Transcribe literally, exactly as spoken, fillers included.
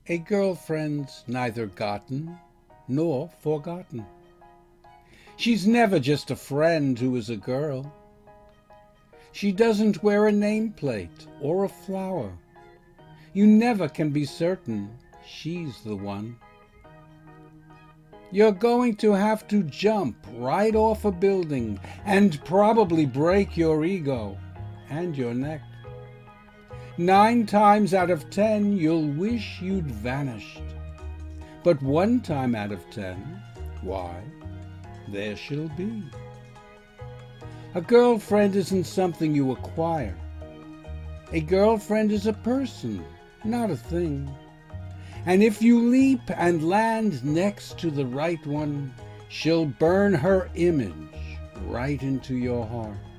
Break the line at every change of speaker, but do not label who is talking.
A girlfriend's neither gotten nor forgotten. She's never just a friend who is a girl. She doesn't wear a nameplate or a flower. You never can be certain she's the one. You're going to have to jump right off a building and probably break your ego and your neck. Nine times out of ten, you'll wish you'd vanished. But one time out of ten, why, there she'll be. A girlfriend isn't something you acquire. A girlfriend is a person, not a thing. And if you leap and land next to the right one, she'll burn her image right into your heart.